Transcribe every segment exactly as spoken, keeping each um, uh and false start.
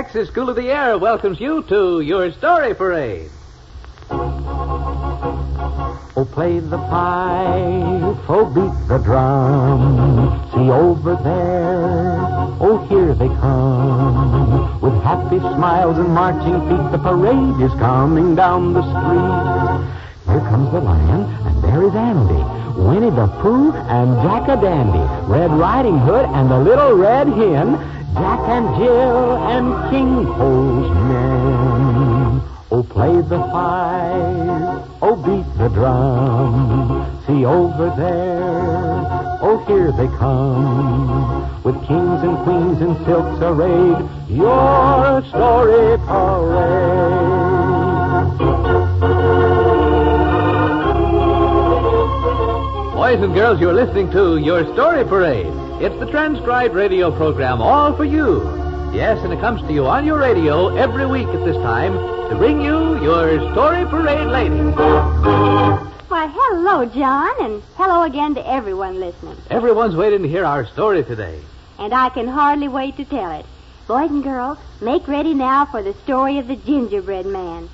Texas School of the Air welcomes you to your Story Parade. Oh, play the pipe, oh, beat the drum. See over there, oh, here they come. With happy smiles and marching feet, the parade is coming down the street. Here comes the lion, and there is Andy, Winnie the Pooh, and Jack-a-Dandy, Red Riding Hood, and the Little Red Hen, Jack and Jill, and King Cole's men. Oh, play the fife, oh, beat the drum. See over there, oh, here they come. With kings and queens in silks arrayed, your Story Parade. Boys and girls, you're listening to Your Story Parade. It's the transcribed radio program all for you. Yes, and it comes to you on your radio every week at this time to bring you Your Story Parade lady. Why, hello, John, and hello again to everyone listening. Everyone's waiting to hear our story today. And I can hardly wait to tell it. Boys and girls, make ready now for the story of the gingerbread man.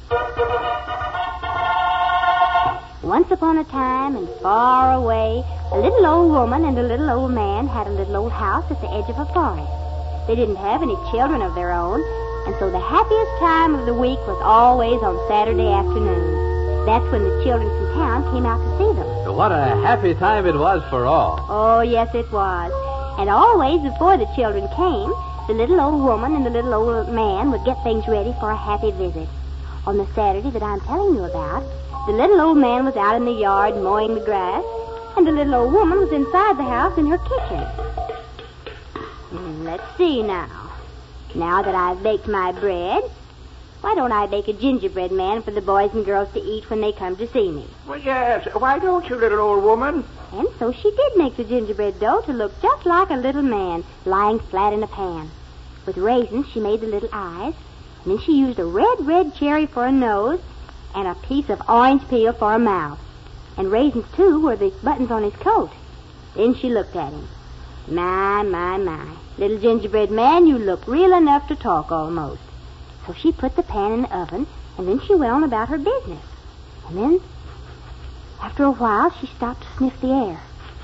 Once upon a time and far away, a little old woman and a little old man had a little old house at the edge of a forest. They didn't have any children of their own, and so the happiest time of the week was always on Saturday afternoon. That's when the children from town came out to see them. So what a happy time it was for all. Oh, yes, it was. And always before the children came, the little old woman and the little old man would get things ready for a happy visit. On the Saturday that I'm telling you about, the little old man was out in the yard mowing the grass, and the little old woman was inside the house in her kitchen. Hmm, let's see now. Now that I've baked my bread, why don't I bake a gingerbread man for the boys and girls to eat when they come to see me? Well, yes. Why don't you, little old woman? And so she did make the gingerbread dough to look just like a little man lying flat in a pan. With raisins, she made the little eyes, and then she used a red, red cherry for a nose and a piece of orange peel for a mouth. And raisins, too, were the buttons on his coat. Then she looked at him. My, my, my. Little gingerbread man, you look real enough to talk almost. So she put the pan in the oven, and then she went on about her business. And then, after a while, she stopped to sniff the air.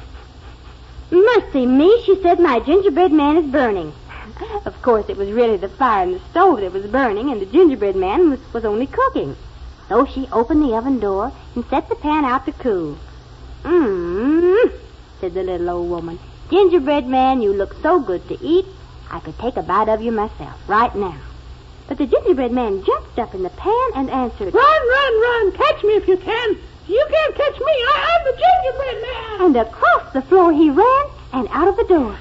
Mercy me, she said, my gingerbread man is burning. Of course, it was really the fire in the stove that was burning, and the gingerbread man was, was only cooking. So she opened the oven door and set the pan out to cool. Mmm, said the little old woman. Gingerbread man, you look so good to eat, I could take a bite of you myself right now. But the gingerbread man jumped up in the pan and answered, Run, run, run, catch me if you can. You can't catch me, I, I'm the gingerbread man. And across the floor he ran and out of the door.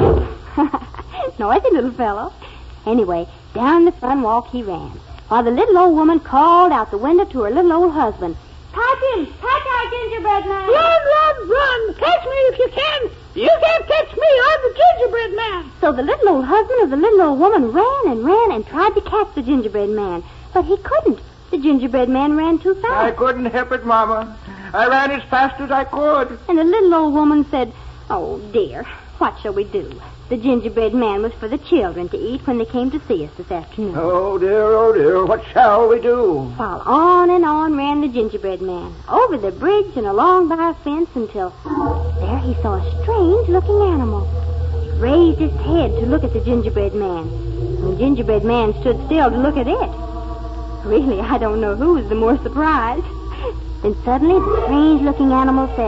Noisy little fellow. Anyway, down the front walk he ran, while the little old woman called out the window to her little old husband. Catch him! Catch our gingerbread man! Run, run, run! Catch me if you can! You can't catch me! I'm the gingerbread man! So the little old husband of the little old woman ran and ran and tried to catch the gingerbread man. But he couldn't. The gingerbread man ran too fast. I couldn't help it, Mama. I ran as fast as I could. And the little old woman said, Oh, dear, what shall we do? The gingerbread man was for the children to eat when they came to see us this afternoon. Oh, dear, oh, dear, what shall we do? While on and on ran the gingerbread man, over the bridge and along by a fence until there he saw a strange-looking animal. He raised his head to look at the gingerbread man, and the gingerbread man stood still to look at it. Really, I don't know who was the more surprised. Then suddenly the strange-looking animal said,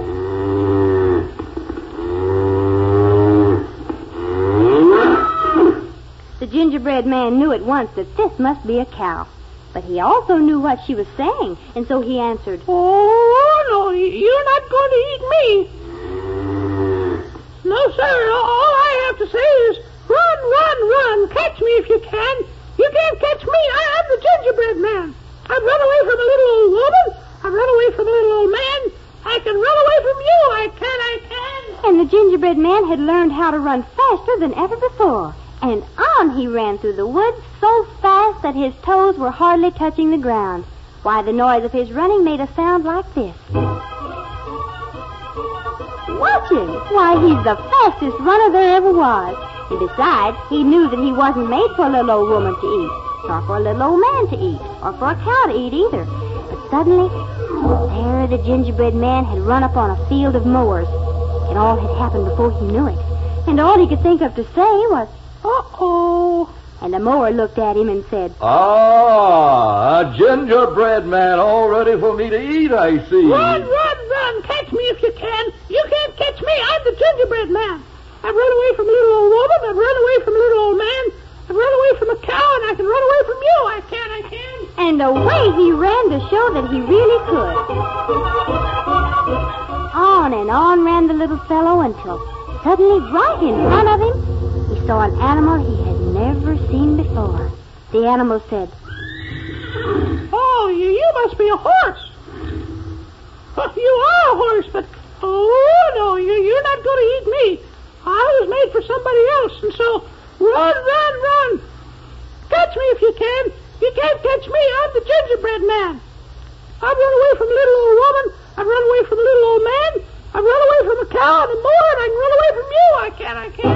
The gingerbread man knew at once that this must be a cow. But he also knew what she was saying, and so he answered, Oh, no, you're not going to eat me. No, sir, all I have to say is, run, run, run, catch me if you can. You can't catch me, I am the gingerbread man. I've run away from a little old woman. I've run away from a little old man. I can run away from you, I can, I can. And the gingerbread man had learned how to run faster than ever before. And on he ran through the woods so fast that his toes were hardly touching the ground. Why, the noise of his running made a sound like this. Watch him! Why, he's the fastest runner there ever was. And besides, he knew that he wasn't made for a little old woman to eat, nor for a little old man to eat, or for a cow to eat either. But suddenly, there the gingerbread man had run up on a field of mowers. It all had happened before he knew it. And all he could think of to say was, uh-oh. And the mower looked at him and said, Ah, a gingerbread man all ready for me to eat, I see. Run, run, run. Catch me if you can. You can't catch me. I'm the gingerbread man. I've run away from a little old woman. I've run away from a little old man. I've run away from a cow, and I can run away from you. I can, I can. And away he ran to show that he really could. On and on ran the little fellow until suddenly, right in front of him, he saw an animal he had never seen before. The animal said, Oh, you, you must be a horse. Oh, you are a horse, but, oh, no, you, you're not going to eat me. I was made for somebody else, and so run, run, run. Catch me if you can. You can't catch me. I'm the gingerbread man. I've run away from a little old woman. I've run away from a little old man. I've run away from a cow and a mower, and I can run away from you. I can, I can.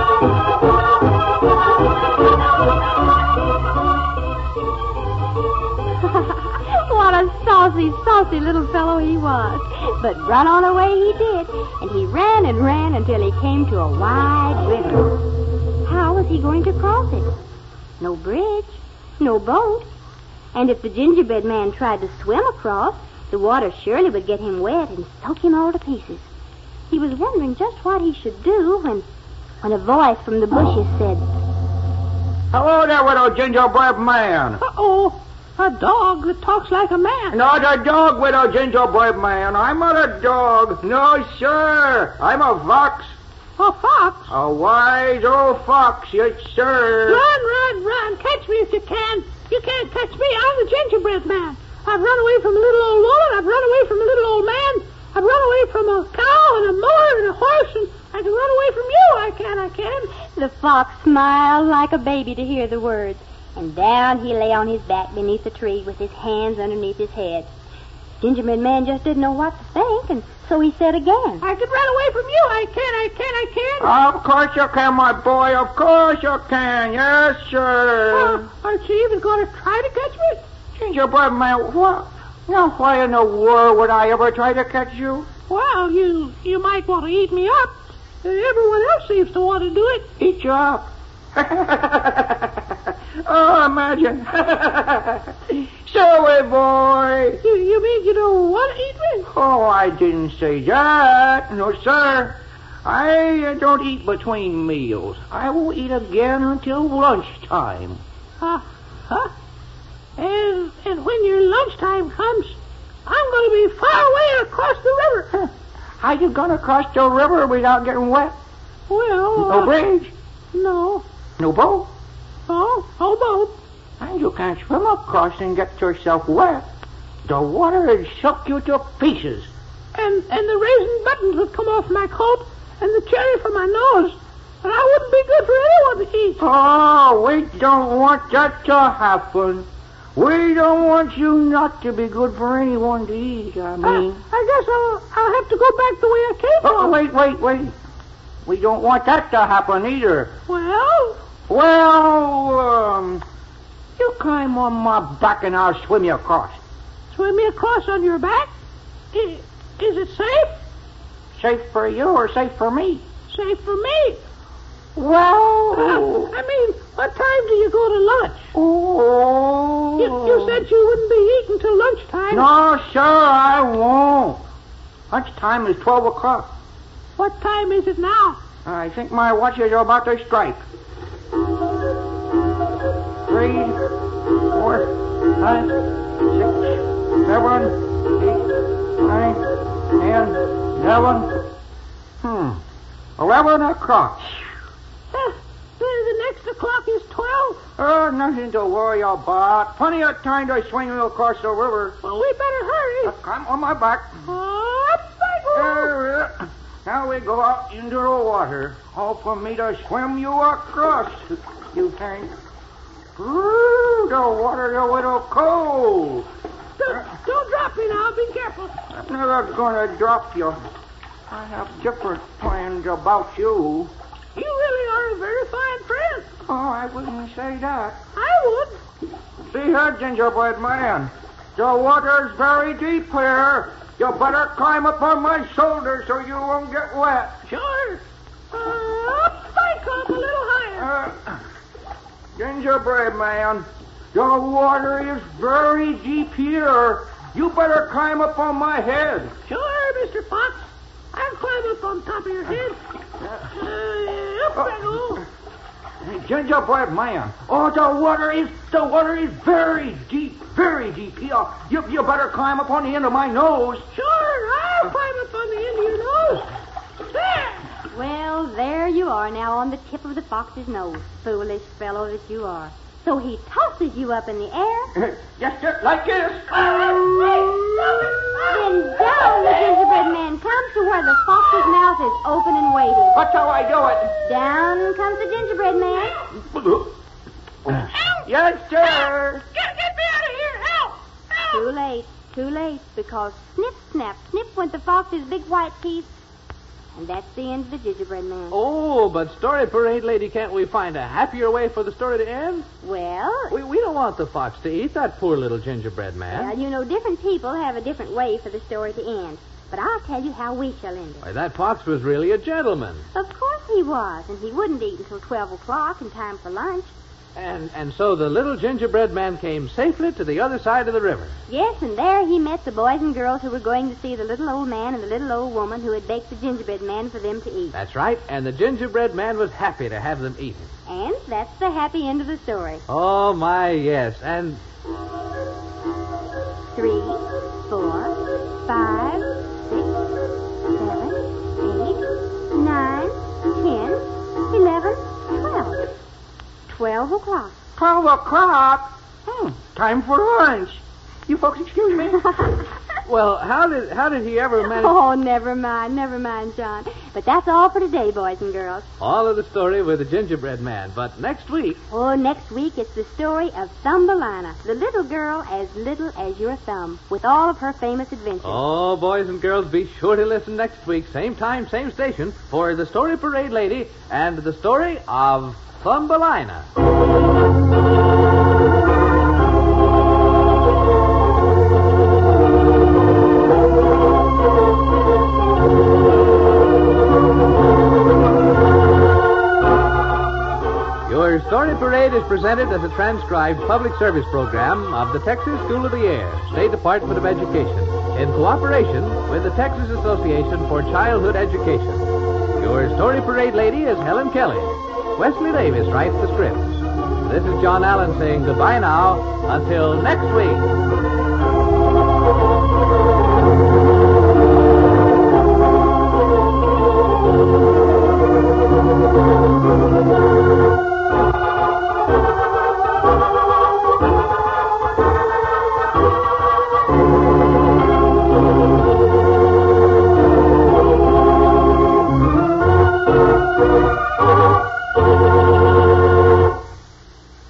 What a saucy, saucy little fellow he was. But run on away he did, and he ran and ran until he came to a wide river. How was he going to cross it? No bridge, no boat. And if the gingerbread man tried to swim across, the water surely would get him wet and soak him all to pieces. He was wondering just what he should do when, when a voice from the bushes said, Hello there, little gingerbread man. Uh-oh. A dog that talks like a man. Not a dog, little gingerbread man. I'm not a dog. No, sir. I'm a fox. A fox? A wise old fox, yes, sir. Run, run, run. Catch me if you can. You can't catch me. I'm the gingerbread man. I've run away from a little old woman. I've run away from a little old man. I've run away from a cow and a mower and a horse, and I can run away from you. I can, I can. The fox smiled like a baby to hear the words, and down he lay on his back beneath the tree with his hands underneath his head. Gingerbread man just didn't know what to think, and so he said again, I can run away from you. I can, I can, I can. Of course you can, my boy. Of course you can. Yes, sir. Uh, aren't you even going to try to catch me? Gingerbread man, what? Now, why in the world would I ever try to catch you? Well, you you might want to eat me up. Everyone else seems to want to do it. Eat you up? Oh, imagine. Silly boy. You, you mean you don't want to eat me? Oh, I didn't say that. No, sir. I don't eat between meals. I will eat again until lunchtime. Huh? Huh? And, and when your lunchtime comes, I'm going to be far away across the river. How you going to cross the river without getting wet? Well, No uh, bridge? No. No boat? No, no boat. And you can't swim across and get yourself wet. The water would suck you to pieces. And, and the raisin buttons would come off my coat and the cherry from my nose. And I wouldn't be good for anyone to eat. Oh, we don't want that to happen. We don't want you not to be good for anyone to eat, I mean. Uh, I guess I'll, I'll have to go back the way I came Oh, from. wait, wait, wait. We don't want that to happen either. Well, Well, um, you climb on my back and I'll swim you across. swim me across on your back? Is, is it safe? Safe for you or safe for me? Safe for me. Well, Uh, I mean, what time do you go to lunch? oh. You, you said you wouldn't be eating till lunchtime. No, sir, I won't. Lunchtime is twelve o'clock. What time is it now? I think my watch is about to strike. Three, four, five, six, seven, eight, nine, ten, eleven. Hmm. Eleven o'clock. Uh, the, the next o'clock is twelve. Oh, nothing to worry about. Plenty of time to swing you across the river. Well, we better hurry. Uh, Come on my back. Up I go. There, uh, now we go out into the water. All for me to swim you across, you think. Ooh, the water's a little cold. Don't, don't drop me now. Be careful. I'm never gonna drop you. I have different plans about you. You really are a very fine friend. Oh, I wouldn't say that. I would. See here, gingerbread man. The water's very deep here. You better climb up on my shoulder so you won't get wet. Sure. Uh, up I come a little higher. Uh, gingerbread man, the water is very deep here. You better climb up on my head. Sure, Mister Fox. I'll climb up on top of your head. Uh, up I go. Gingerbread man, oh, the water is the water is very deep, very deep. You, you, you better climb up on the end of my nose. Sure, I'll climb up on the end of your nose. There. Well, there you are now on the tip of the fox's nose, foolish fellow that you are. So he tosses you up in the air. Just, just like this. Then down the gingerbread man comes to where the fox's mouth is open and waiting. That's how I do it. Down comes the gingerbread man. Yes, sir. Get, get me out of here. Help. Help. Too late, too late, because snip, snap, snip went the fox's big white teeth. And that's the end of the gingerbread man. Oh, but Story Parade Lady, can't we find a happier way for the story to end? Well, We, we don't want the fox to eat that poor little gingerbread man. well, you know, different people have a different way for the story to end. But I'll tell you how we shall end it. Why, that fox was really a gentleman. Of course he was, and he wouldn't eat until twelve o'clock in time for lunch. And and so the little gingerbread man came safely to the other side of the river. Yes, and there he met the boys and girls who were going to see the little old man and the little old woman who had baked the gingerbread man for them to eat. That's right, and the gingerbread man was happy to have them eat it. And that's the happy end of the story. Oh, my, yes, and... Three, four, five, six, seven, eight, nine, ten, eleven, twelve. Twelve o'clock. Twelve o'clock? Hmm, time for lunch. You folks excuse me? Well, how did how did he ever manage... Oh, never mind, never mind, John. But that's all for today, boys and girls. All of the story with the gingerbread man. But next week... Oh, next week it's the story of Thumbelina, the little girl as little as your thumb, with all of her famous adventures. Oh, boys and girls, be sure to listen next week, same time, same station, for the Story Parade Lady and the story of Thumbelina. Your Story Parade is presented as a transcribed public service program of the Texas School of the Air, State Department of Education, in cooperation with the Texas Association for Childhood Education. Your Story Parade Lady is Helen Kelly. Wesley Davis writes the script. This is John Allen saying goodbye now until next week.